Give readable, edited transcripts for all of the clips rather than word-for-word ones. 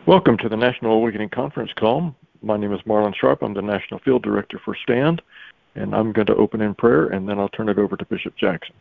Welcome to the National Awakening Conference call. My name is Marlon Sharp. I'm the National Field Director for STAND, and I'm going to open in prayer, and then I'll turn it over to Bishop Jackson.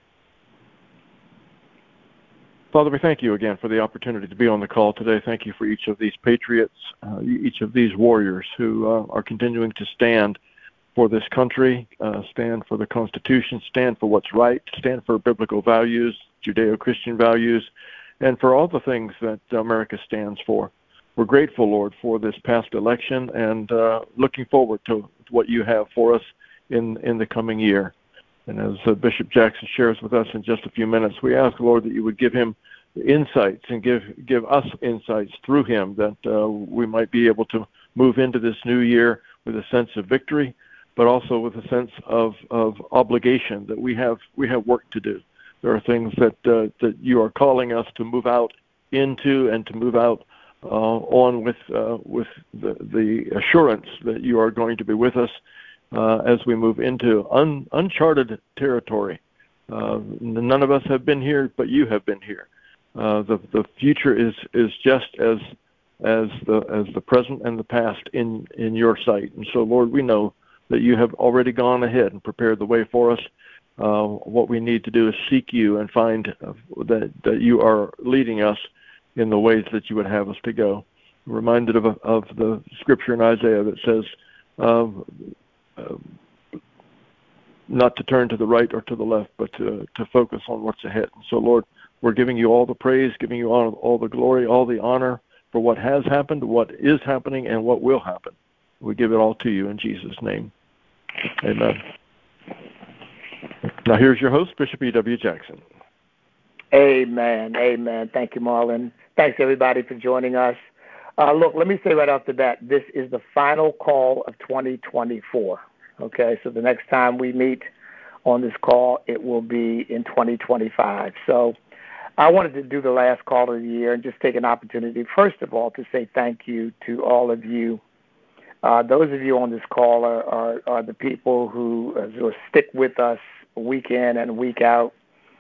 Father, we thank you again for the opportunity to be on the call today. Thank you for each of these patriots, each of these warriors who are continuing to stand for this country, stand for the Constitution, stand for what's right, stand for biblical values, Judeo-Christian values, and for all the things that America stands for. We're grateful, Lord, for this past election and looking forward to what you have for us in the coming year. And as Bishop Jackson shares with us in just a few minutes, we ask, Lord, that you would give him insights and give us insights through him, that we might be able to move into this new year with a sense of victory, but also with a sense of obligation, that we have work to do. There are things that you are calling us to move out into and to move out on with the assurance that you are going to be with us as we move into uncharted territory. None of us have been here, but you have been here. The future is just as the present and the past in your sight. And so, Lord, we know that you have already gone ahead and prepared the way for us. What we need to do is seek you and find that you are leading us in the ways that you would have us to go. I'm reminded of the scripture in Isaiah that says, not to turn to the right or to the left, but to focus on what's ahead. And so, Lord, we're giving you all the praise, giving you all the glory, all the honor for what has happened, what is happening, and what will happen. We give it all to you in Jesus' name. Amen. Now here's your host, Bishop E.W. Jackson. Amen. Amen. Thank you, Marlon. Thanks, everybody, for joining us. Look, let me say right off the bat, this is the final call of 2024. Okay, so the next time we meet on this call, it will be in 2025. So I wanted to do the last call of the year and just take an opportunity, first of all, to say thank you to all of you. Those of you on this call are the people who stick with us week in and week out.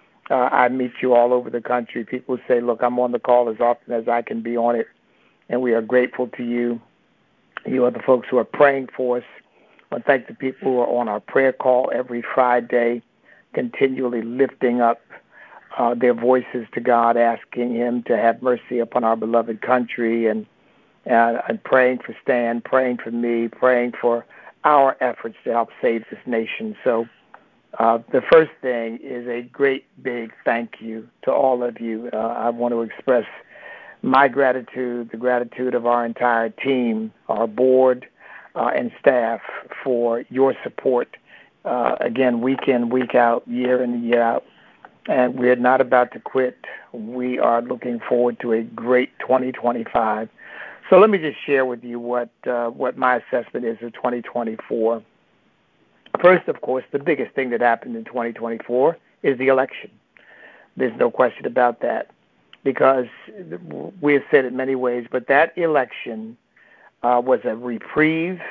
I meet you all over the country. People say, look, I'm on the call as often as I can be on it, and we are grateful to you. You are the folks who are praying for us. I thank the people who are on our prayer call every Friday, continually lifting up their voices to God, asking him to have mercy upon our beloved country, and praying for Stan, praying for me, praying for our efforts to help save this nation. So the first thing is a great big thank you to all of you. I want to express my gratitude, the gratitude of our entire team, our board, and staff for your support, again, week in, week out, year in and year out. And we're not about to quit. We are looking forward to a great 2025. So let me just share with you what my assessment is of 2024. First, of course, the biggest thing that happened in 2024 is the election. There's no question about that, because we have said it many ways, but that election was a reprieve.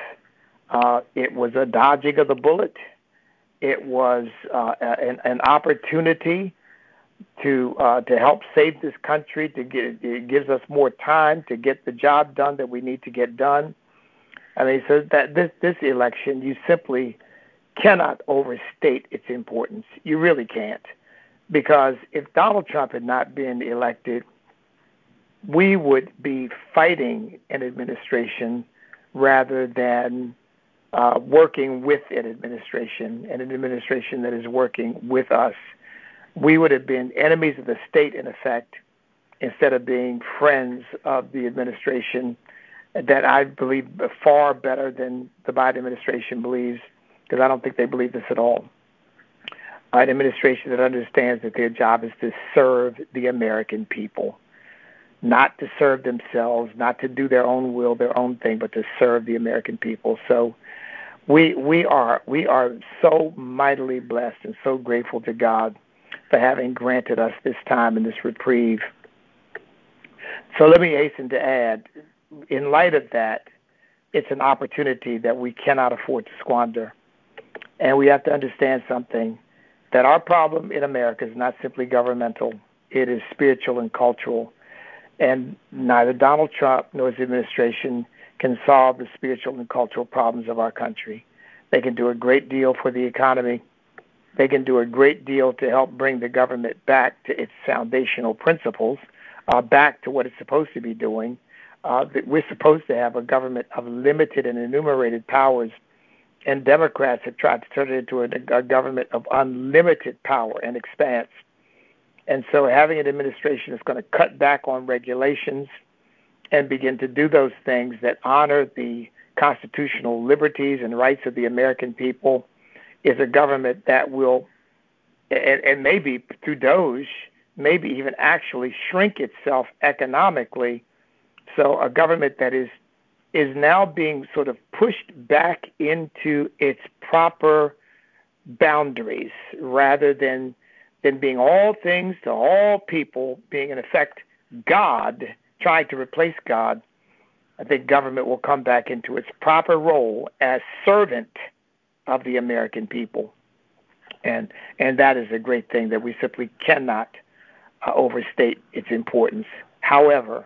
It was a dodging of the bullet. It was an opportunity to help save this country. It gives us more time to get the job done that we need to get done. I mean, so that this election, you simply cannot overstate its importance. You really can't, because if Donald Trump had not been elected, we would be fighting an administration rather than working with an administration that is working with us. We would have been enemies of the state, in effect, instead of being friends of the administration that I believe far better than the Biden administration believes, because I don't think they believe this at all. An administration that understands that their job is to serve the American people, not to serve themselves, not to do their own will, their own thing, but to serve the American people. So we are so mightily blessed and so grateful to God for having granted us this time and this reprieve. So let me hasten to add, in light of that, it's an opportunity that we cannot afford to squander. And we have to understand something, that our problem in America is not simply governmental. It is spiritual and cultural. And neither Donald Trump nor his administration can solve the spiritual and cultural problems of our country. They can do a great deal for the economy. They can do a great deal to help bring the government back to its foundational principles, back to what it's supposed to be doing. That we're supposed to have a government of limited and enumerated powers, and Democrats have tried to turn it into a government of unlimited power and expanse. And so having an administration that's going to cut back on regulations and begin to do those things that honor the constitutional liberties and rights of the American people is a government that will, and maybe through DOGE, maybe even actually shrink itself economically. So a government that is now being sort of pushed back into its proper boundaries rather than being all things to all people, being in effect God, trying to replace God. I think government will come back into its proper role as servant of the American people. And that is a great thing that we simply cannot overstate its importance. However,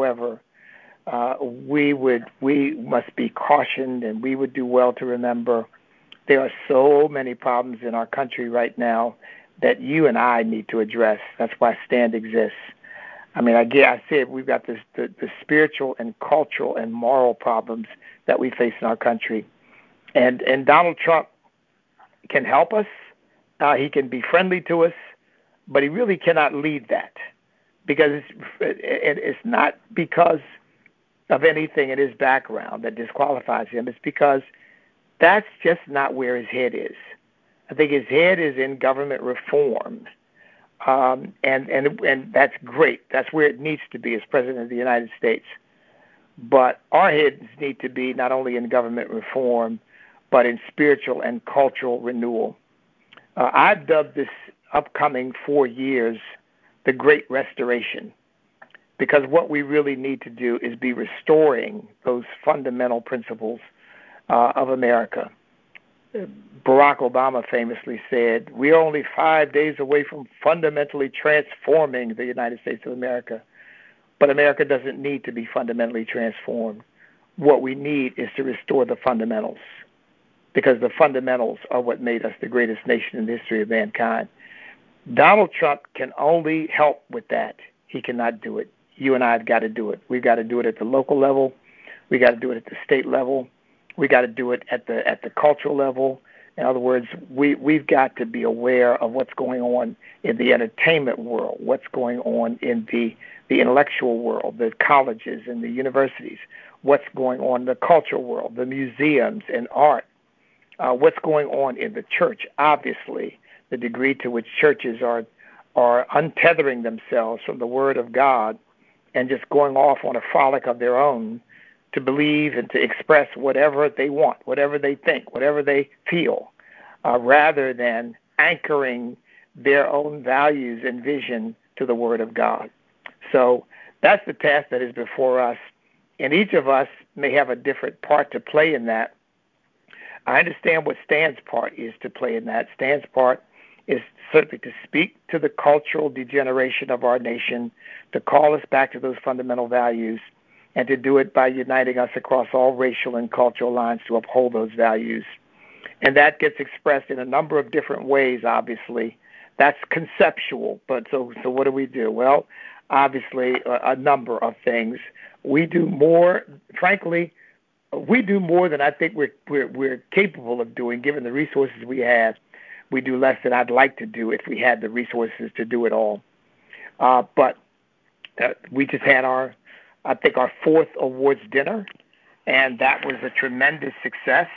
we must be cautioned, and we would do well to remember there are so many problems in our country right now that you and I need to address. That's why STAND exists. I mean, I said we've got the spiritual and cultural and moral problems that we face in our country. And Donald Trump can help us. He can be friendly to us, but he really cannot lead that, because it's not because of anything in his background that disqualifies him. It's because that's just not where his head is. I think his head is in government reform, and that's great. That's where it needs to be as President of the United States. But our heads need to be not only in government reform, but in spiritual and cultural renewal. I've dubbed this upcoming 4 years the Great Restoration, because what we really need to do is be restoring those fundamental principles of America. Barack Obama famously said, "We are only 5 days away from fundamentally transforming the United States of America." But America doesn't need to be fundamentally transformed. What we need is to restore the fundamentals, because the fundamentals are what made us the greatest nation in the history of mankind. Donald Trump can only help with that. He cannot do it. You and I have got to do it. We've got to do it at the local level. We got to do it at the state level. We got to do it at the cultural level. In other words, we've got to be aware of what's going on in the entertainment world, what's going on in the intellectual world, the colleges and the universities, what's going on in the cultural world, the museums and art, what's going on in the church. Obviously, the degree to which churches are untethering themselves from the Word of God and just going off on a frolic of their own to believe and to express whatever they want, whatever they think, whatever they feel, rather than anchoring their own values and vision to the Word of God. So that's the task that is before us, and each of us may have a different part to play in that. I understand what Stan's part is to play in that. Stan's part is certainly to speak to the cultural degeneration of our nation, to call us back to those fundamental values, and to do it by uniting us across all racial and cultural lines to uphold those values. And that gets expressed in a number of different ways, obviously. That's conceptual, but so what do? Well, obviously, a number of things. We do more, frankly, we do more than I think we're capable of doing, given the resources we have. We do less than I'd like to do if we had the resources to do it all. But we just had our 4th awards dinner, and that was a tremendous success.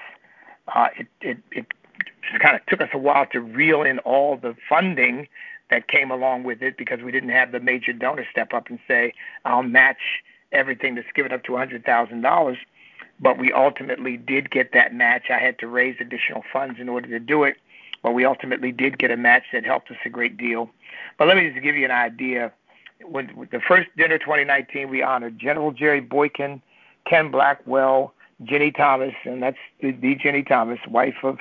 It kind of took us a while to reel in all the funding that came along with it, because we didn't have the major donor step up and say, I'll match everything that's given up to $100,000. But we ultimately did get that match. I had to raise additional funds in order to do it, but we ultimately did get a match that helped us a great deal. But let me just give you an idea. When the first dinner 2019, we honored General Jerry Boykin, Ken Blackwell, Jenny Thomas, and that's the Jenny Thomas, wife of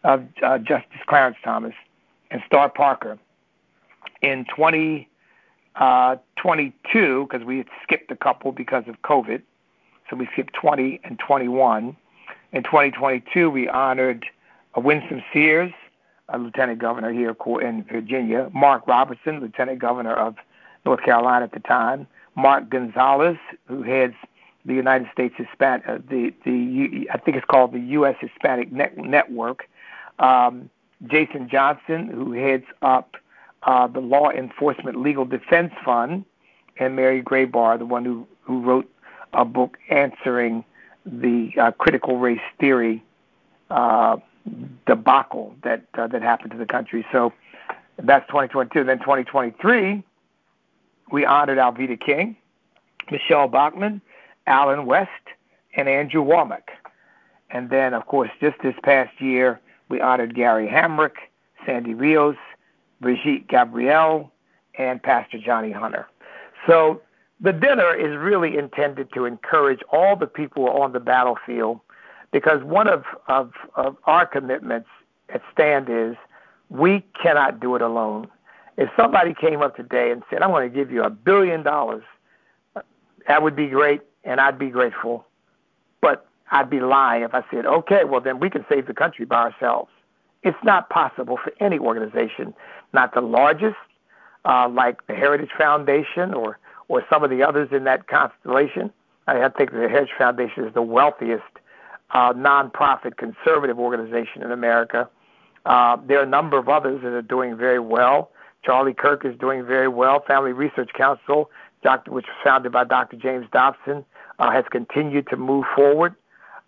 Justice Clarence Thomas, and Star Parker. In 2020, 22, because we had skipped a couple because of COVID. So we skipped 20 and 21. In 2022, we honored Winsome Sears, a lieutenant governor here in Virginia, Mark Robertson, lieutenant governor of North Carolina at the time, Mark Gonzalez, who heads the United States Hispanic, I think it's called the U.S. Hispanic Network, Jason Johnson, who heads up the Law Enforcement Legal Defense Fund, and Mary Graybar, the one who wrote a book answering the critical race theory debacle that happened to the country. So that's 2022. Then 2023, we honored Alveda King, Michelle Bachmann, Alan West, and Andrew Womack. And then, of course, just this past year, we honored Gary Hamrick, Sandy Rios, Brigitte Gabrielle, and Pastor Johnny Hunter. So the dinner is really intended to encourage all the people on the battlefield, because one of our commitments at Stand is we cannot do it alone. If somebody came up today and said, I'm going to give you $1 billion, that would be great, and I'd be grateful. But I'd be lying if I said, okay, well, then we can save the country by ourselves. It's not possible for any organization, not the largest, like the Heritage Foundation or some of the others in that constellation. I think the Heritage Foundation is the wealthiest nonprofit conservative organization in America. There are a number of others that are doing very well. Charlie Kirk is doing very well. Family Research Council, which was founded by Dr. James Dobson, has continued to move forward.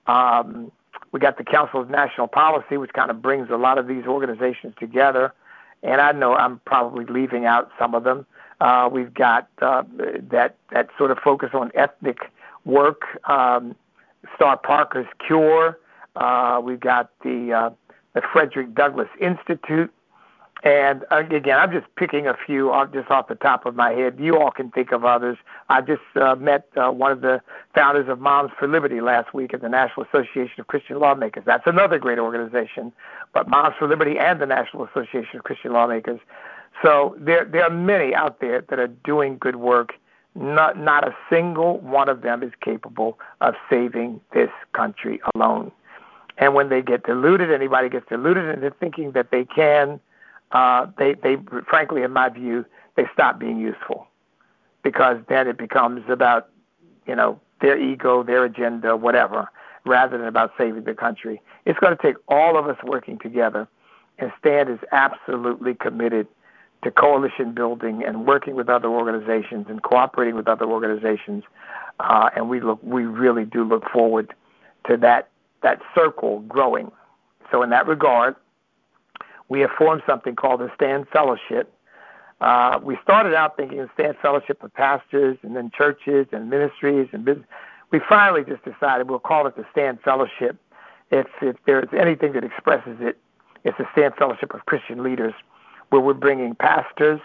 We got the Council of National Policy, which kind of brings a lot of these organizations together. And I know I'm probably leaving out some of them. We've got that sort of focus on ethnic work, Star Parker's Cure. We've got the Frederick Douglass Institute. And again, I'm just picking a few just off the top of my head. You all can think of others. I just met one of the founders of Moms for Liberty last week at the National Association of Christian Lawmakers. That's another great organization, but Moms for Liberty and the National Association of Christian Lawmakers. So there are many out there that are doing good work. Not a single one of them is capable of saving this country alone. And when they get deluded, anybody gets deluded into thinking that they can, they frankly, in my view, they stop being useful, because then it becomes about, their ego, their agenda, whatever, rather than about saving the country. It's going to take all of us working together, and Stand is absolutely committed to coalition building and working with other organizations and cooperating with other organizations, and we really do look forward to that circle growing. So in that regard, we have formed something called the Stand Fellowship. We started out thinking of Stand Fellowship of pastors and then churches and ministries and business. We finally just decided we'll call it the Stand Fellowship. If there's anything that expresses it, it's the Stand Fellowship of Christian Leaders, where we're bringing pastors,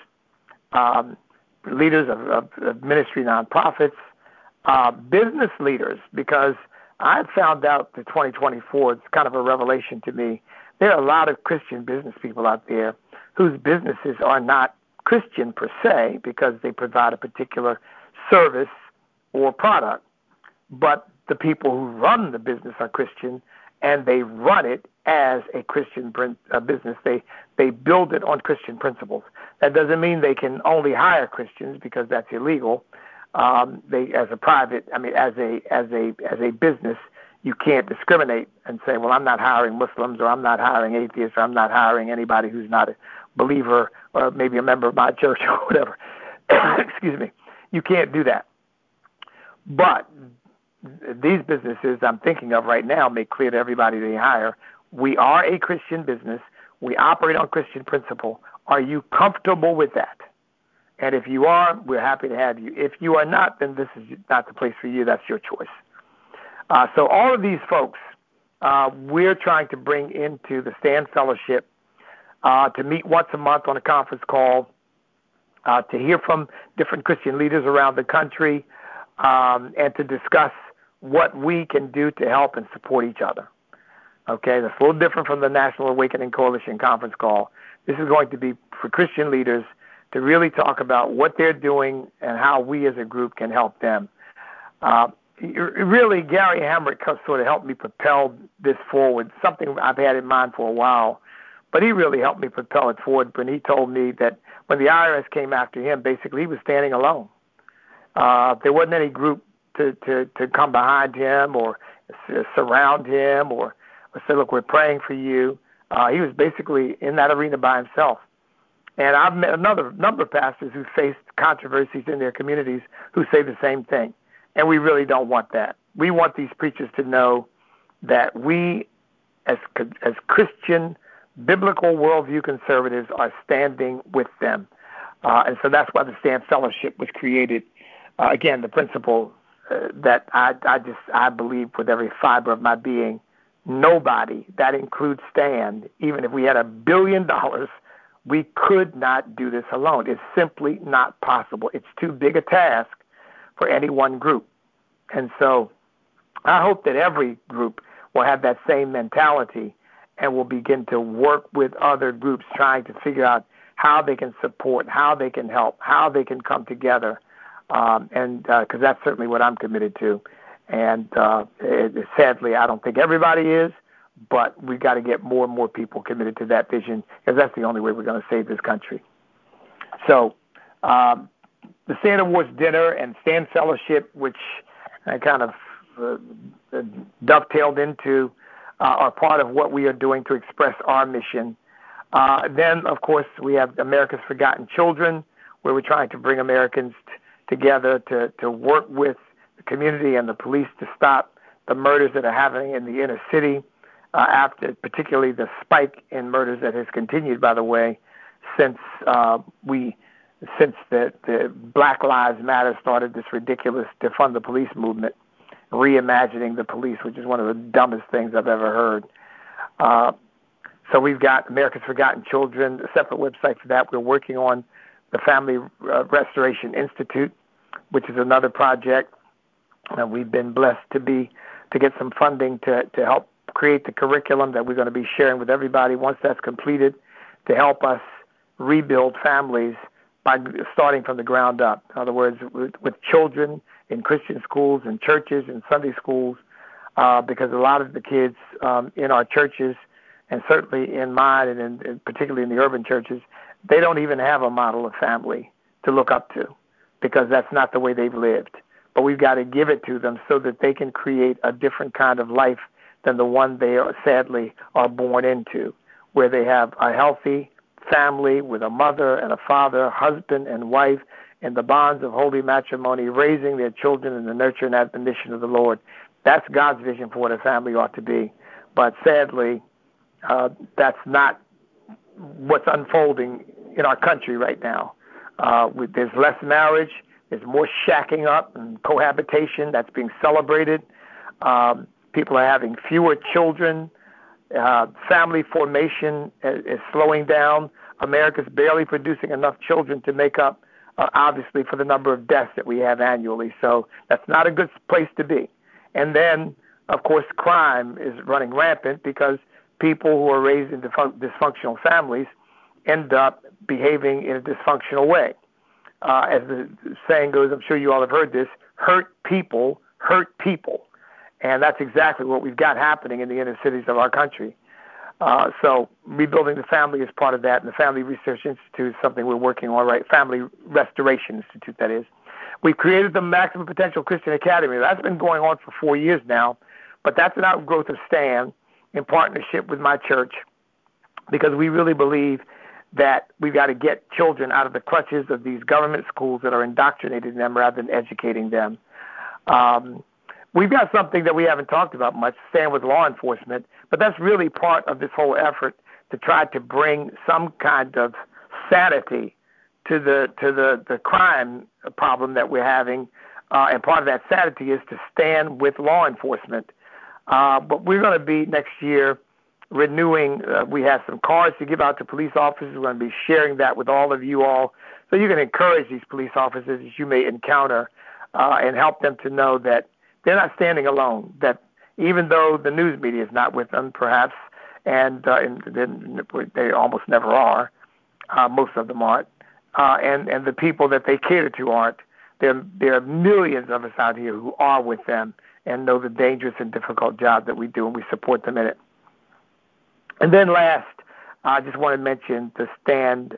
leaders of ministry nonprofits, business leaders, because I've found out that 2024, it's kind of a revelation to me. There are a lot of Christian business people out there whose businesses are not Christian per se, because they provide a particular service or product, but the people who run the business are Christian, and they run it as a Christian business. They build it on Christian principles. That doesn't mean they can only hire Christians, because that's illegal. As a business, you can't discriminate and say, well, I'm not hiring Muslims, or I'm not hiring atheists, or I'm not hiring anybody who's not a believer, or maybe a member of my church or whatever. Excuse me. You can't do that. But these businesses I'm thinking of right now make clear to everybody they hire, we are a Christian business. We operate on Christian principle. Are you comfortable with that? And if you are, we're happy to have you. If you are not, then this is not the place for you. That's your choice. So all of these folks, we're trying to bring into the Stand Fellowship to meet once a month on a conference call, to hear from different Christian leaders around the country, and to discuss what we can do to help and support each other. Okay, that's a little different from the National Awakening Coalition conference call. This is going to be for Christian leaders to really talk about what they're doing and how we as a group can help them. Really, Gary Hamrick sort of helped me propel this forward, something I've had in mind for a while, but he really helped me propel it forward when he told me that when the IRS came after him, basically he was standing alone. There wasn't any group to come behind him or surround him or say, look, we're praying for you. He was basically in that arena by himself. And I've met another number of pastors who faced controversies in their communities who say the same thing. And we really don't want that. We want these preachers to know that we, as Christian, biblical worldview conservatives, are standing with them. And so that's why the Stand Fellowship was created. Again, the principle that I believe with every fiber of my being, nobody, that includes Stand, even if we had $1 billion, we could not do this alone. It's simply not possible. It's too big a task for any one group. And so I hope that every group will have that same mentality and will begin to work with other groups trying to figure out how they can support, how they can help, how they can come together. Because that's certainly what I'm committed to. And sadly, I don't think everybody is, but we've got to get more and more people committed to that vision, because that's the only way we're going to save this country. So the Stand Awards dinner and Stand Fellowship, which I kind of dovetailed into, are part of what we are doing to express our mission. Then, of course, we have America's Forgotten Children, where we're trying to bring Americans together to work with the community and the police to stop the murders that are happening in the inner city, after particularly the spike in murders that has continued, by the way, since the Black Lives Matter started this ridiculous defund the police movement, reimagining the police, which is one of the dumbest things I've ever heard. So we've got America's Forgotten Children, a separate website for that. We're working on the Family Restoration Institute, which is another project. We've been blessed to get some funding to help create the curriculum that we're going to be sharing with everybody once that's completed, to help us rebuild families by starting from the ground up. In other words, with children in Christian schools and churches and Sunday schools, because a lot of the kids in our churches, and certainly in mine and particularly in the urban churches, they don't even have a model of family to look up to, because that's not the way they've lived. But we've got to give it to them so that they can create a different kind of life than the one they sadly are born into, where they have a healthy family with a mother and a father, husband and wife, in the bonds of holy matrimony, raising their children in the nurture and admonition of the Lord. That's God's vision for what a family ought to be. But sadly, that's not what's unfolding in our country right now. There's less marriage, there's more shacking up and cohabitation that's being celebrated. People are having fewer children. Family formation is slowing down. America's barely producing enough children to make up, obviously, for the number of deaths that we have annually. So that's not a good place to be. And then, of course, crime is running rampant because people who are raised in dysfunctional families end up behaving in a dysfunctional way. As the saying goes, I'm sure you all have heard this, hurt people hurt people. And that's exactly what we've got happening in the inner cities of our country. So rebuilding the family is part of that, and the Family Research Institute is something we're working on, right? Family Restoration Institute, that is. We've created the Maximum Potential Christian Academy. That's been going on for 4 years now, but that's an outgrowth of STAND in partnership with my church, because we really believe that we've got to get children out of the clutches of these government schools that are indoctrinating them rather than educating them. We've got something that we haven't talked about much, Stand with Law Enforcement, but that's really part of this whole effort to try to bring some kind of sanity to the crime problem that we're having, and part of that sanity is to stand with law enforcement. But we're going to be next year renewing, we have some cards to give out to police officers. We're going to be sharing that with all of you all, so you can encourage these police officers that you may encounter and help them to know that they're not standing alone, that even though the news media is not with them, perhaps, and they almost never are, most of them aren't, and the people that they cater to aren't. There are millions of us out here who are with them and know the dangerous and difficult job that we do, and we support them in it. And then last, I just want to mention the STAND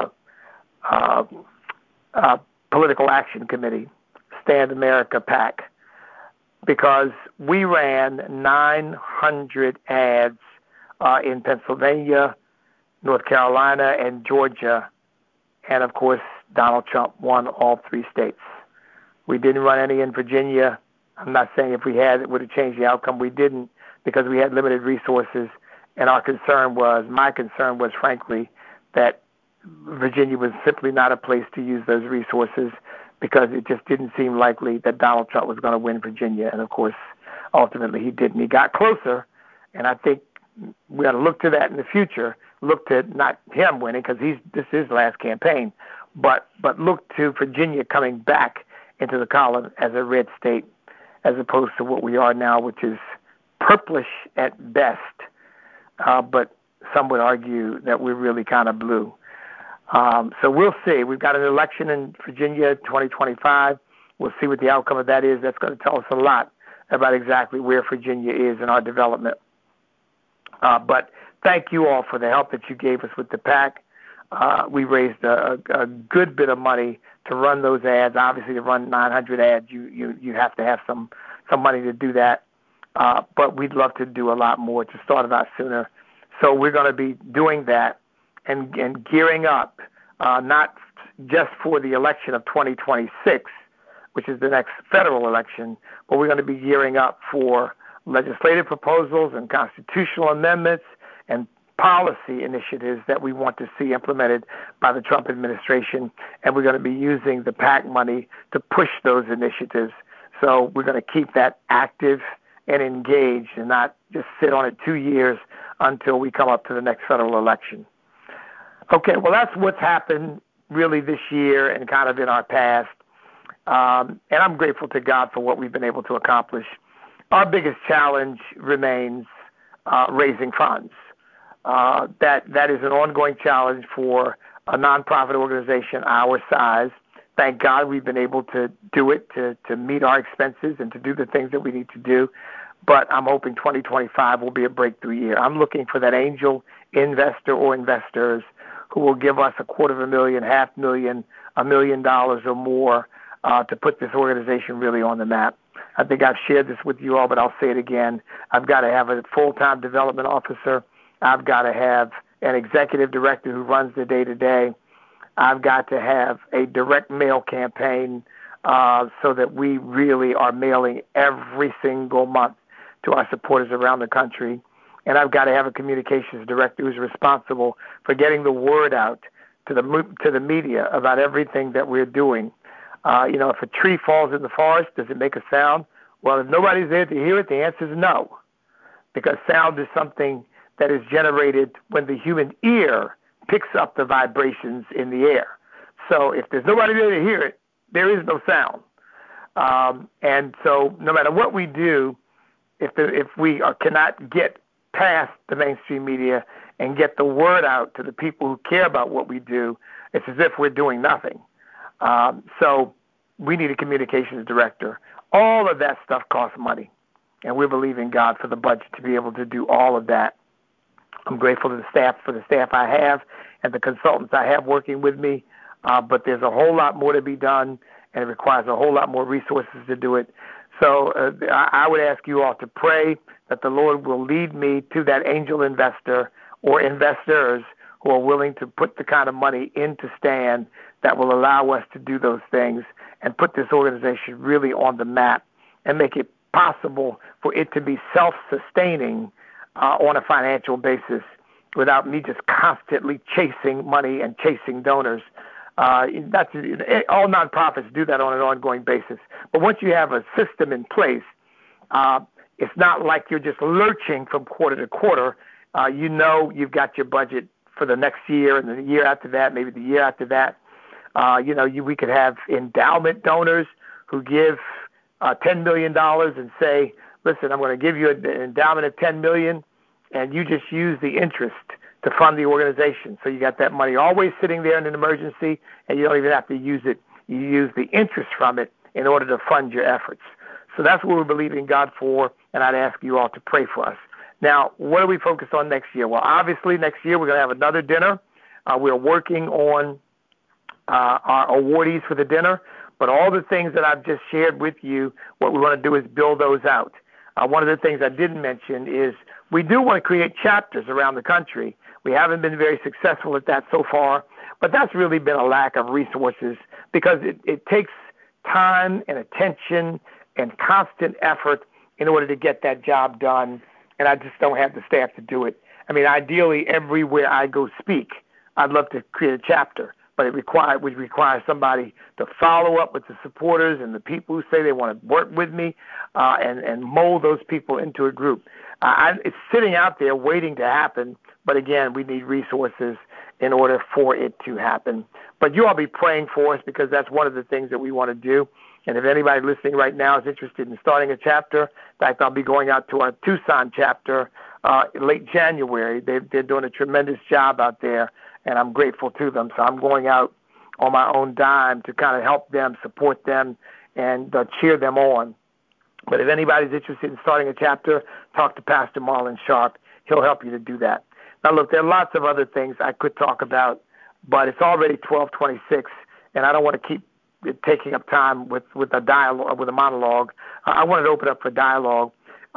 Political Action Committee, Stand America PAC, because we ran 900 ads in Pennsylvania, North Carolina, and Georgia, and of course Donald Trump won all 3 states. We didn't run any in Virginia. I'm not saying if we had, it would have changed the outcome. We didn't, because we had limited resources, and my concern was, frankly, that Virginia was simply not a place to use those resources, because it just didn't seem likely that Donald Trump was going to win Virginia. And of course, ultimately he didn't. He got closer, and I think we ought to look to that in the future. Look to not him winning, because this is his last campaign, but look to Virginia coming back into the column as a red state, as opposed to what we are now, which is purplish at best. But some would argue that we're really kind of blue. So we'll see. We've got an election in Virginia 2025. We'll see what the outcome of that is. That's going to tell us a lot about exactly where Virginia is in our development. But thank you all for the help that you gave us with the PAC. We raised a good bit of money to run those ads. Obviously, to run 900 ads, you have to have some money to do that. But we'd love to do a lot more, to start it out sooner. So we're going to be doing that and gearing up, not just for the election of 2026, which is the next federal election, but we're going to be gearing up for legislative proposals and constitutional amendments and policy initiatives that we want to see implemented by the Trump administration, and we're going to be using the PAC money to push those initiatives. So we're going to keep that active and engaged and not just sit on it 2 years until we come up to the next federal election. Okay, well, that's what's happened really this year and kind of in our past, and I'm grateful to God for what we've been able to accomplish. Our biggest challenge remains raising funds. That is an ongoing challenge for a nonprofit organization our size. Thank God we've been able to do it, to meet our expenses and to do the things that we need to do. But I'm hoping 2025 will be a breakthrough year. I'm looking for that angel investor or investors who will give us $250,000, $500,000, $1 million or more to put this organization really on the map. I think I've shared this with you all, but I'll say it again. I've got to have a full-time development officer. I've got to have an executive director who runs the day-to-day. I've got to have a direct mail campaign so that we really are mailing every single month to our supporters around the country. And I've got to have a communications director who's responsible for getting the word out to the media about everything that we're doing. If a tree falls in the forest, does it make a sound? Well, if nobody's there to hear it, the answer is no, because sound is something that is generated when the human ear picks up the vibrations in the air. So if there's nobody there to hear it, there is no sound. And so no matter what we do, if we cannot get past the mainstream media and get the word out to the people who care about what we do, it's as if we're doing nothing. So we need a communications director. All of that stuff costs money, and we're believing God for the budget to be able to do all of that. I'm grateful to the staff I have and the consultants I have working with me, but there's a whole lot more to be done, and it requires a whole lot more resources to do it. So I would ask you all to pray that the Lord will lead me to that angel investor or investors who are willing to put the kind of money into Stand that will allow us to do those things and put this organization really on the map and make it possible for it to be self-sustaining on a financial basis without me just constantly chasing money and chasing donors. All nonprofits do that on an ongoing basis. But once you have a system in place, it's not like you're just lurching from quarter to quarter. You've got your budget for the next year and the year after that, maybe the year after that. We could have endowment donors who give $10 million and say, listen, I'm going to give you an endowment of $10 million, and you just use the interest to fund the organization. So you got that money always sitting there in an emergency, and you don't even have to use it. You use the interest from it in order to fund your efforts. So that's what we're believing God for, and I'd ask you all to pray for us. Now, what are we focused on next year? Well, obviously, next year we're going to have another dinner. We're working on our awardees for the dinner, but all the things that I've just shared with you, what we want to do is build those out. One of the things I didn't mention is we do want to create chapters around the country. We haven't been very successful at that so far, but that's really been a lack of resources because it takes time and attention and constant effort in order to get that job done, and I just don't have the staff to do it. I mean, ideally, everywhere I go speak, I'd love to create a chapter, but it would require somebody to follow up with the supporters and the people who say they want to work with me and mold those people into a group. It's sitting out there waiting to happen, but again, we need resources in order for it to happen. But you all be praying for us because that's one of the things that we want to do. And if anybody listening right now is interested in starting a chapter, in fact, I'll be going out to our Tucson chapter late January. They're doing a tremendous job out there, and I'm grateful to them. So I'm going out on my own dime to kind of help them, support them, and cheer them on. But if anybody's interested in starting a chapter, talk to Pastor Marlon Sharp. He'll help you to do that. Now, look, there are lots of other things I could talk about, but it's already 12:26, and I don't want to keep taking up time with a dialogue, with a monologue. I wanted to open up for dialogue.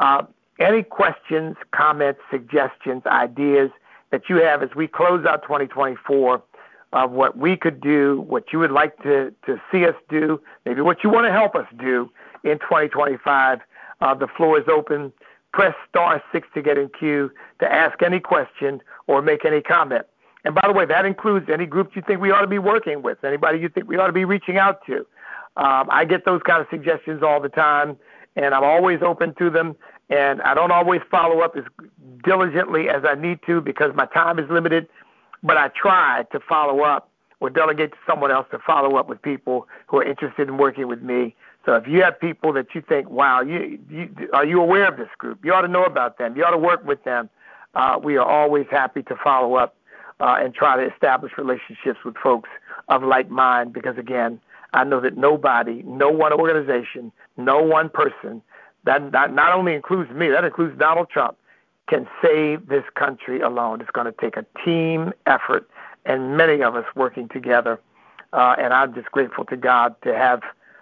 Any questions, comments, suggestions, ideas that you have as we close out 2024 of what we could do, what you would like to see us do, maybe what you want to help us do in 2025, the floor is open. Press *6 to get in queue to ask any question or make any comment. And by the way, that includes any groups you think we ought to be working with, anybody you think we ought to be reaching out to. I get those kind of suggestions all the time, and I'm always open to them. And I don't always follow up as diligently as I need to because my time is limited, but I try to follow up or delegate to someone else to follow up with people who are interested in working with me. So if you have people that you think, wow, are you aware of this group? You ought to know about them. You ought to work with them. We are always happy to follow up and try to establish relationships with folks of like mind because, again, I know that nobody, no one organization, no one person, that not only includes me, that includes Donald Trump, can save this country alone. It's going to take a team effort and many of us working together. And I'm just grateful to God to have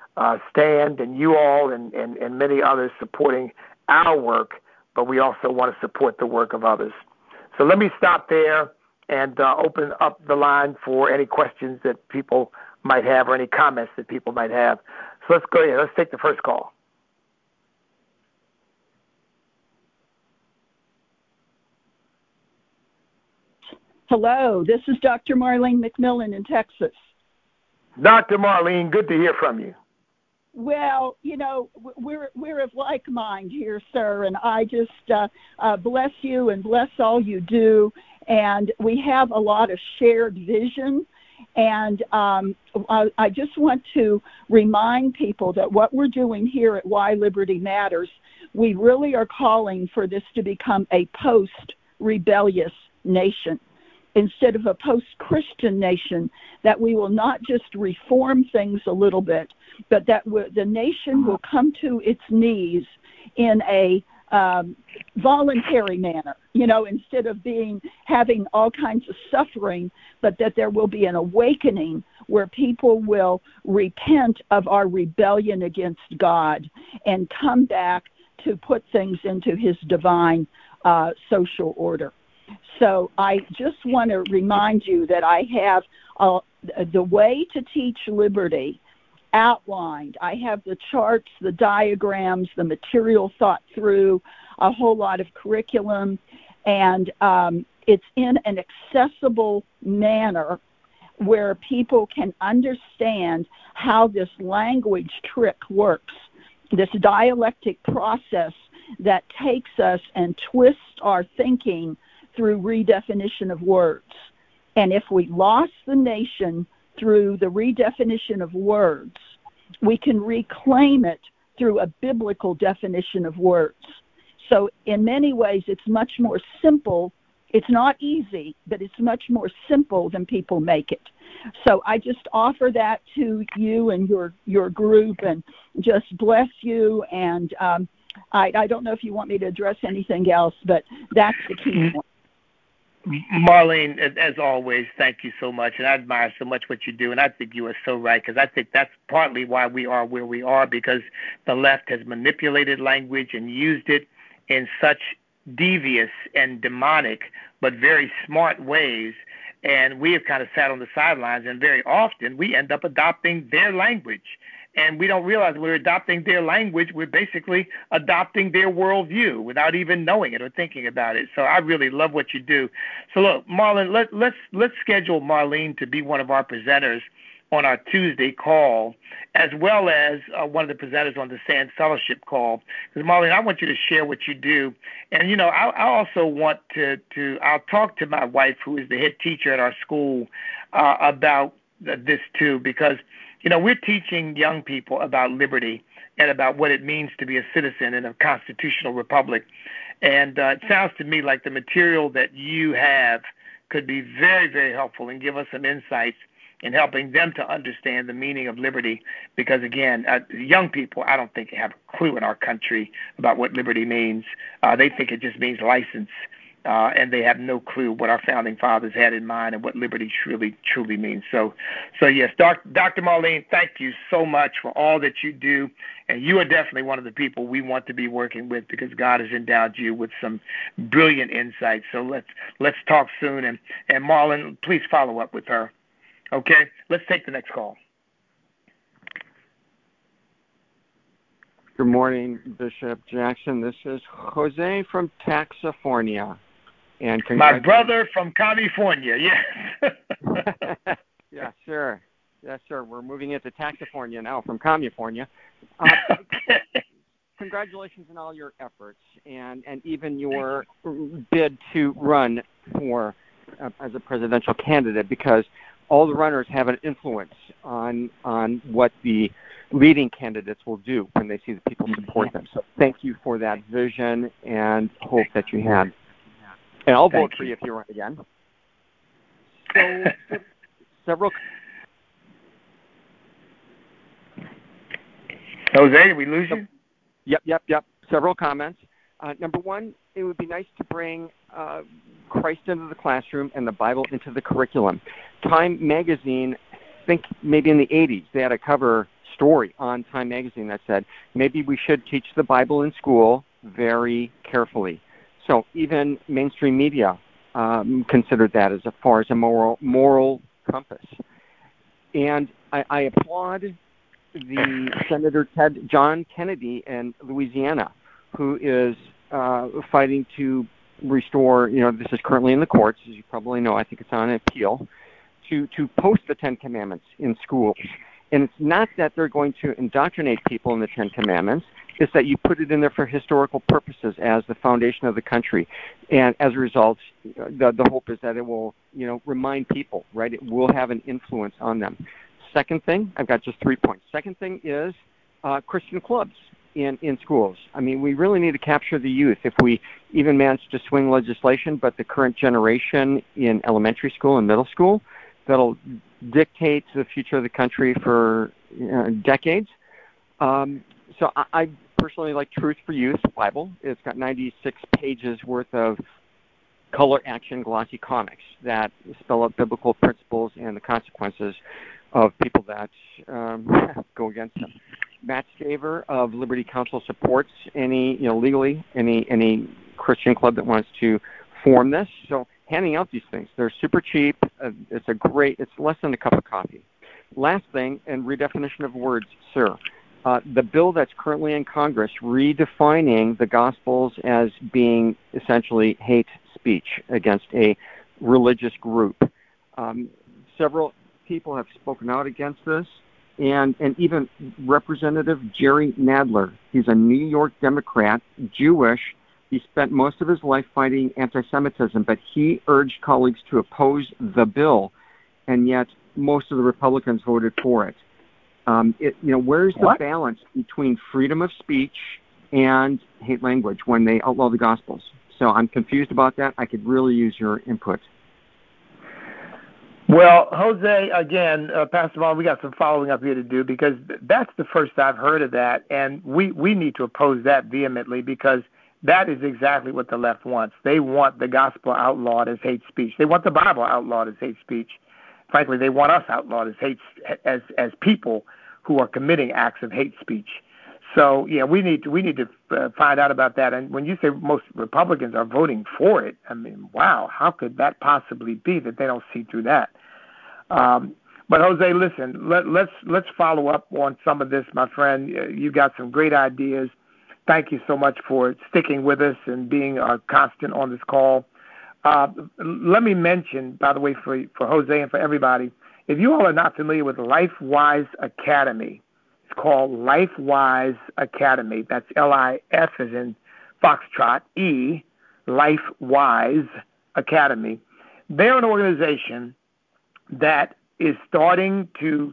Stan and you all and many others supporting our work, but we also want to support the work of others. So let me stop there and open up the line for any questions that people might have or any comments that people might have. So let's go ahead. Let's take the first call. Hello, this is Dr. Marlene McMillan in Texas. Dr. Marlene, good to hear from you. Well, you know, we're of like mind here, sir, and I just bless you and bless all you do. And we have a lot of shared vision. And I just want to remind people that what we're doing here at Why Liberty Matters, we really are calling for this to become a post-rebellious nation instead of a post-Christian nation, that we will not just reform things a little bit, but that the nation will come to its knees in a voluntary manner, you know, instead of having all kinds of suffering, but that there will be an awakening where people will repent of our rebellion against God and come back to put things into his divine social order. So I just want to remind you that I have the way to teach liberty outlined. I have the charts, the diagrams, the material thought through, a whole lot of curriculum, and it's in an accessible manner where people can understand how this language trick works, this dialectic process that takes us and twists our thinking through redefinition of words. And if we lost the nation through the redefinition of words, we can reclaim it through a biblical definition of words. So in many ways, it's much more simple It's not easy, but it's much more simple than people make it. So I just offer that to you and your group, and just bless you. And I don't know if you want me to address anything else, but that's the key point. Marlene, as always, thank you so much, and I admire so much what you do, and I think you are so right, because I think that's partly why we are where we are, because the left has manipulated language and used it in such devious and demonic but very smart ways, and we have kind of sat on the sidelines, and very often we end up adopting their language. And we don't realize we're adopting their language. We're basically adopting their worldview without even knowing it or thinking about it. So I really love what you do. So look, Marlene, let's schedule Marlene to be one of our presenters on our Tuesday call, as well as one of the presenters on the Sand Fellowship call. Because Marlene, I want you to share what you do, and I also want to. I'll talk to my wife, who is the head teacher at our school, about this too, because we're teaching young people about liberty and about what it means to be a citizen in a constitutional republic. And it sounds to me like the material that you have could be very, very helpful and give us some insights in helping them to understand the meaning of liberty. Because, again, young people, I don't think have a clue in our country about what liberty means. They think it just means license. And they have no clue what our founding fathers had in mind and what liberty truly means. So yes, Dr. Marlene, thank you so much for all that you do, and you are definitely one of the people we want to be working with, because God has endowed you with some brilliant insights. So let's talk soon, and Marlene, please follow up with her. Okay, let's take the next call. Good morning, Bishop Jackson. This is Jose from Taxifornia. And my brother from California, yes. Yes, sir. Yes, sir. We're moving into Taxifornia now from California. Congratulations on all your efforts and even your bid to run for as a presidential candidate, because all the runners have an influence on what the leading candidates will do when they see the people support them. So thank you for that vision and hope that you had. And I'll vote for you if you run again. So several. Jose, did we lose you? Yep. Several comments. Number one, it would be nice to bring Christ into the classroom and the Bible into the curriculum. Time Magazine, I think maybe in the 80s, they had a cover story on Time Magazine that said maybe we should teach the Bible in school very carefully. So even mainstream media considered that as far as a moral compass. And I applaud the Senator John Kennedy in Louisiana, who is fighting to restore, this is currently in the courts, as you probably know, I think it's on appeal, to post the Ten Commandments in schools. And it's not that they're going to indoctrinate people in the Ten Commandments, it's that you put it in there for historical purposes as the foundation of the country. And as a result, the hope is that it will, remind people, right? It will have an influence on them. Second thing, I've got just 3 points. Second thing is Christian clubs in schools. I mean, we really need to capture the youth. If we even manage to swing legislation, but the current generation in elementary school and middle school, that'll dictate the future of the country for decades. So I personally like Truth for Youth Bible. It's got 96 pages worth of color action glossy comics that spell out biblical principles and the consequences of people that go against them. Matt Staver of Liberty Counsel supports legally any Christian club that wants to form this. So handing out these things, they're super cheap. It's less than a cup of coffee. Last thing, and redefinition of words, sir. The bill that's currently in Congress redefining the Gospels as being essentially hate speech against a religious group. Several people have spoken out against this, and even Representative Jerry Nadler. He's a New York Democrat, Jewish. He spent most of his life fighting anti-Semitism, but he urged colleagues to oppose the bill, and yet most of the Republicans voted for it. Where's the balance between freedom of speech and hate language when they outlaw the Gospels? So I'm confused about that. I could really use your input. Well, Jose, again, Pastor Marlon, we got some following up here to do because that's the first I've heard of that, and we need to oppose that vehemently because that is exactly what the left wants. They want the gospel outlawed as hate speech. They want the Bible outlawed as hate speech. Frankly, they want us outlawed as people who are committing acts of hate speech. So, yeah, we need to find out about that. And when you say most Republicans are voting for it, I mean, wow, how could that possibly be that they don't see through that? But Jose, listen, let's follow up on some of this, my friend. You've got some great ideas. Thank you so much for sticking with us and being a constant on this call. Let me mention, by the way, for Jose and for everybody, if you all are not familiar with LifeWise Academy, it's called LifeWise Academy. That's L-I-F as in Foxtrot, E, LifeWise Academy. They're an organization that is starting to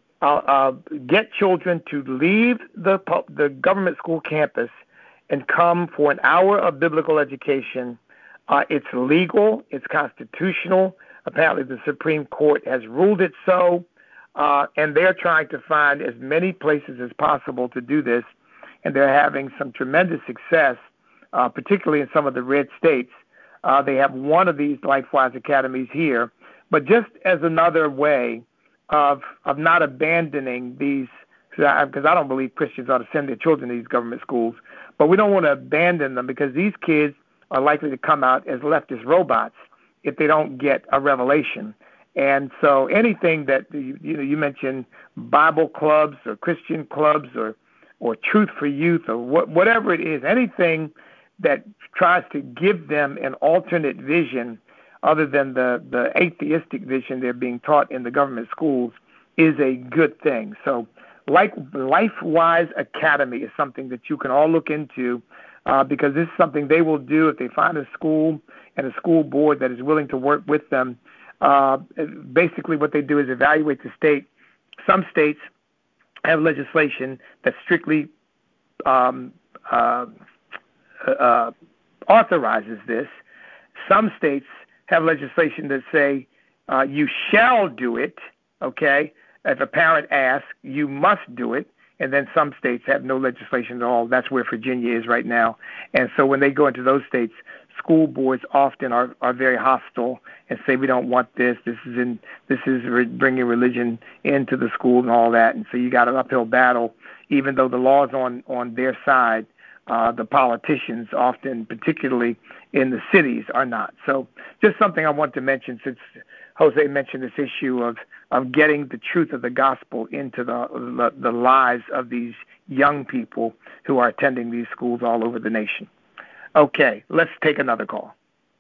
get children to leave the government school campus and come for an hour of biblical education. It's legal. It's constitutional. Apparently the Supreme Court has ruled it so. And they're trying to find as many places as possible to do this. And they're having some tremendous success, particularly in some of the red states. They have one of these LifeWise Academies here. But just as another way of not abandoning these, because I don't believe Christians ought to send their children to these government schools, but we don't want to abandon them because these kids are likely to come out as leftist robots if they don't get a revelation. And so anything that, you mentioned Bible clubs or Christian clubs or Truth for Youth or whatever it is, anything that tries to give them an alternate vision other than the atheistic vision they're being taught in the government schools is a good thing. So LifeWise Academy is something that you can all look into because this is something they will do if they find a school and a school board that is willing to work with them. Basically what they do is evaluate the state. Some states have legislation that strictly authorizes this. Some states have legislation that say you shall do it, okay? If a parent asks, you must do it. And then some states have no legislation at all. That's where Virginia is right now. And so when they go into those states, school boards often are very hostile and say, we don't want this. This is bringing religion into the school and all that. And so you got an uphill battle, even though the law's on their side. The politicians often, particularly in the cities, are not. So just something I want to mention since Jose mentioned this issue of getting the truth of the gospel into the lives of these young people who are attending these schools all over the nation. Okay, let's take another call.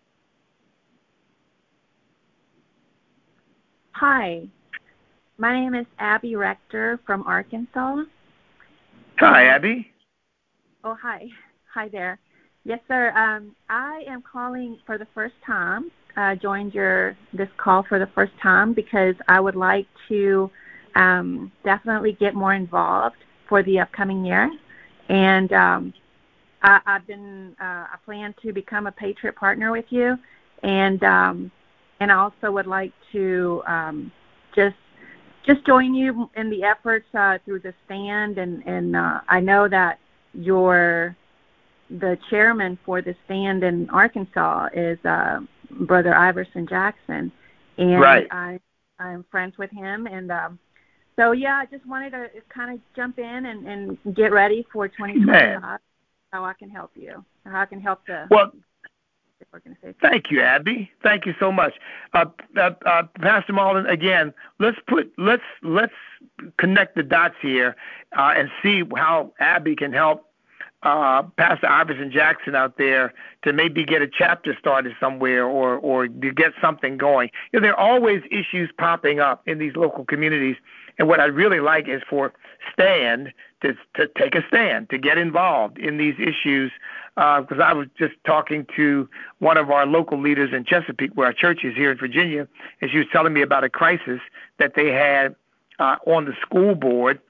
Hi, my name is Abby Rector from Arkansas. Hi, Abby. Oh, hi. Hi there. Yes, sir. I am calling for the first time. Joined this call for the first time because I would like to definitely get more involved for the upcoming year. And I plan to become a Patriot partner with you, and I also would like to just join you in the efforts through the stand. And I know that the chairman for the stand in Arkansas is Brother Iverson Jackson, and right. I'm friends with him, and so yeah, I just wanted to kind of jump in and get ready for 2025. How I can help you, how I can help the organization. Thank you, Abby. Thank you so much, Pastor Marlon. Again, let's connect the dots here and see how Abby can help Pastor Iverson Jackson out there to maybe get a chapter started somewhere or to get something going. There are always issues popping up in these local communities, and what I'd really like is for Stand to take a stand, to get involved in these issues, because I was just talking to one of our local leaders in Chesapeake, where our church is here in Virginia, and she was telling me about a crisis that they had on the school board.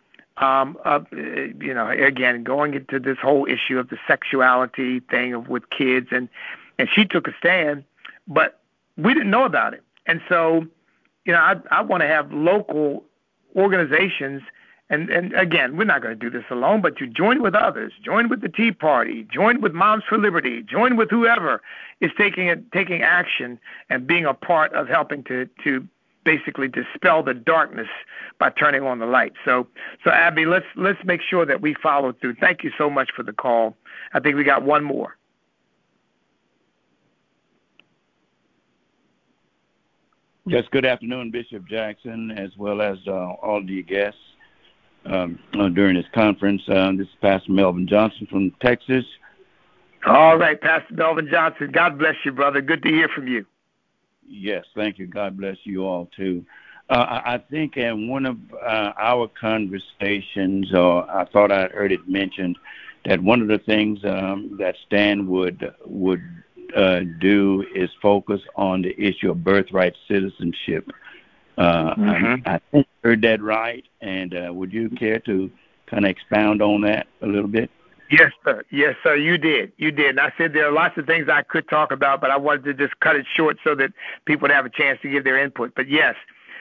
Again, going into this whole issue of the sexuality thing with kids, and and she took a stand, but we didn't know about it. And so, I want to have local organizations, and again, we're not going to do this alone, but you join with others, join with the Tea Party, join with Moms for Liberty, join with whoever is taking action and being a part of helping to basically dispel the darkness by turning on the light. So Abby, let's make sure that we follow through. Thank you so much for the call. I think we got one more. Yes, good afternoon, Bishop Jackson, as well as all the guests during this conference. This is Pastor Melvin Johnson from Texas. All right, Pastor Melvin Johnson. God bless you, brother. Good to hear from you. Yes, thank you. God bless you all, too. I think in one of our conversations, or I thought I heard it mentioned, that one of the things that Stan would do is focus on the issue of birthright citizenship. I think I heard that right, and would you care to kind of expound on that a little bit? Yes, sir. Yes, sir. You did. And I said there are lots of things I could talk about, but I wanted to just cut it short so that people would have a chance to give their input. But yes,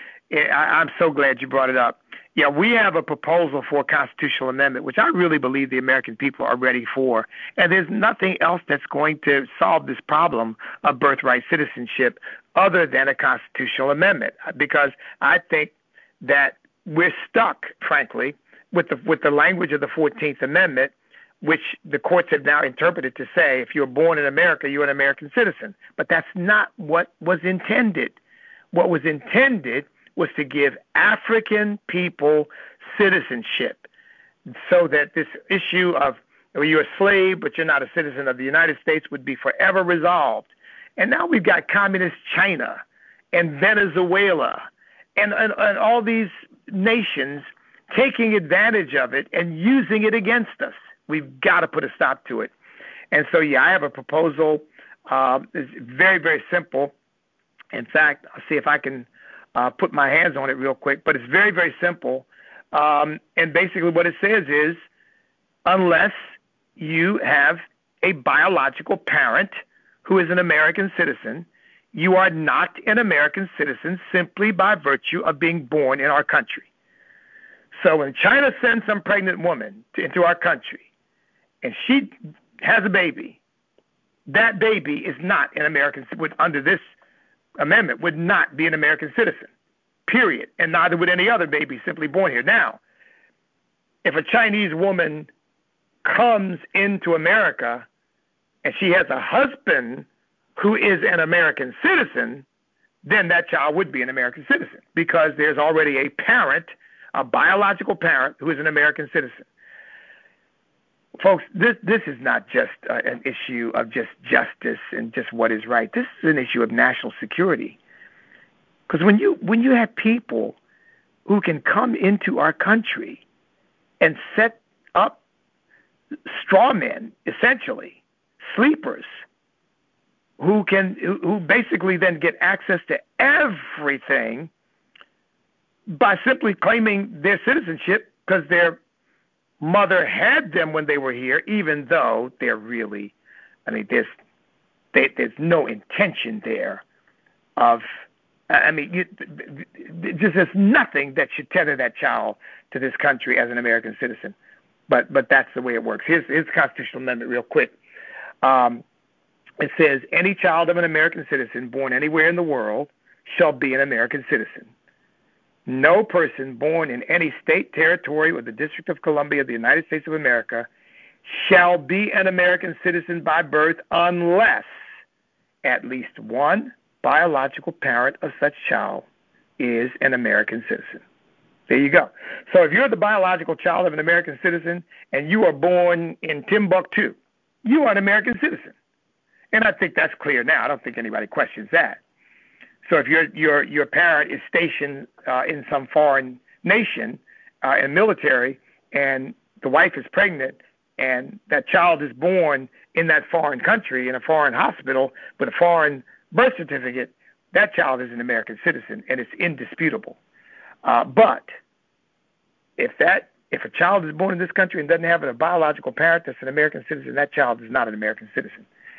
I'm so glad you brought it up. Yeah, we have a proposal for a constitutional amendment, which I really believe the American people are ready for. And there's nothing else that's going to solve this problem of birthright citizenship other than a constitutional amendment, because I think that we're stuck, frankly, with the language of the 14th Amendment, which the courts have now interpreted to say if you're born in America, you're an American citizen. But that's not what was intended. What was intended was to give African people citizenship, so that this issue of you're a slave but you're not a citizen of the United States would be forever resolved. And now we've got communist China and Venezuela and all these nations taking advantage of it and using it against us. We've got to put a stop to it. And so, yeah, I have a proposal. It's very, very simple. In fact, I'll see if I can put my hands on it real quick. But it's very, very simple. And basically what it says is, unless you have a biological parent who is an American citizen, you are not an American citizen simply by virtue of being born in our country. So when China sends some pregnant woman into our country, and she has a baby, that baby is not an American, under this amendment, would not be an American citizen, period. And neither would any other baby simply born here. Now, if a Chinese woman comes into America and she has a husband who is an American citizen, then that child would be an American citizen, because there's already a parent, a biological parent, who is an American citizen. Folks, this is not just an issue of just justice and just what is right. This is an issue of national security. Because when you have people who can come into our country and set up straw men, essentially, sleepers, who basically then get access to everything by simply claiming their citizenship because their mother had them when they were here, even though they're really, there's no intention there of, there's nothing that should tether that child to this country as an American citizen. But that's the way it works. Here's the constitutional amendment real quick. It says, any child of an American citizen born anywhere in the world shall be an American citizen. No person born in any state, territory, or the District of Columbia of the United States of America shall be an American citizen by birth unless at least one biological parent of such child is an American citizen. There you go. So if you're the biological child of an American citizen and you are born in Timbuktu, you are an American citizen. And I think that's clear now. I don't think anybody questions that. So if your parent is stationed in some foreign nation in military, and the wife is pregnant, and that child is born in that foreign country in a foreign hospital with a foreign birth certificate, that child is an American citizen, and it's indisputable. But if a child is born in this country and doesn't have a biological parent that's an American citizen, that child is not an American citizen.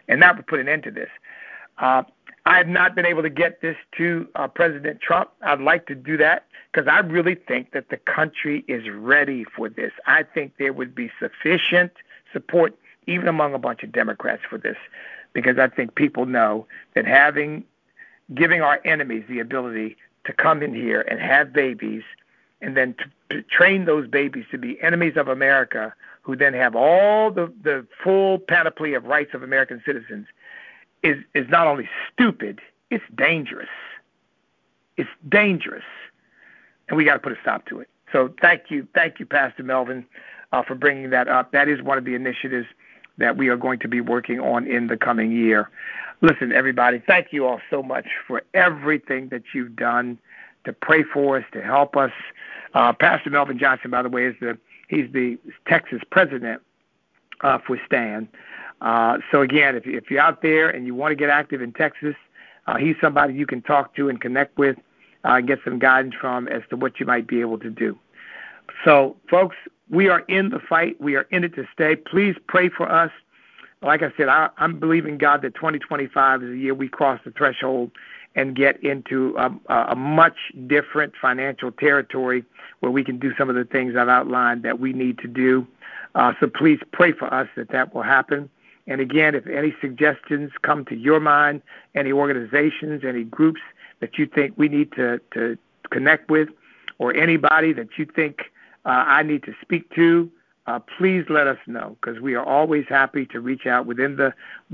and that would put an end to this. I have not been able to get this to President Trump. I'd like to do that because I really think that the country is ready for this. I think there would be sufficient support, even among a bunch of Democrats, for this, because I think people know that giving our enemies the ability to come in here and have babies and then to train those babies to be enemies of America, who then have all the full panoply of rights of American citizens, is not only stupid, it's dangerous. It's dangerous. And we got to put a stop to it. So thank you, Pastor Melvin, for bringing that up. That is one of the initiatives that we are going to be working on in the coming year. Listen, everybody, thank you all so much for everything that you've done to pray for us, to help us. Pastor Melvin Johnson, by the way, he's the Texas president for STAND. So again, if you're out there and you want to get active in Texas, he's somebody you can talk to and connect with, and get some guidance from as to what you might be able to do. So, folks, we are in the fight. We are in it to stay. Please pray for us. Like I said, I'm believing God that 2025 is the year we cross the threshold and get into a much different financial territory where we can do some of the things I've outlined that we need to do. So please pray for us that will happen. And again, if any suggestions come to your mind, any organizations, any groups that you think we need to connect with, or anybody that you think I need to speak to, please let us know, because we are always happy to reach out within the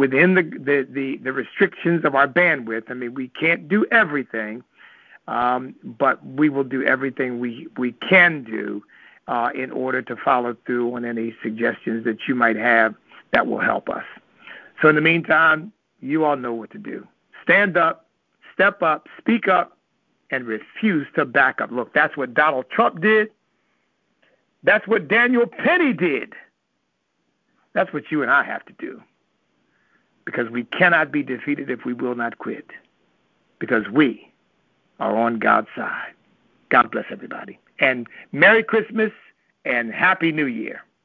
restrictions of our bandwidth. I mean, we can't do everything, but we will do everything we can do in order to follow through on any suggestions that you might have that will help us. So in the meantime, you all know what to do. Stand up, step up, speak up, and refuse to back up. Look, that's what Donald Trump did. That's what Daniel Penny did. That's what you and I have to do, because we cannot be defeated if we will not quit, because we are on God's side. God bless everybody. And Merry Christmas and Happy New Year.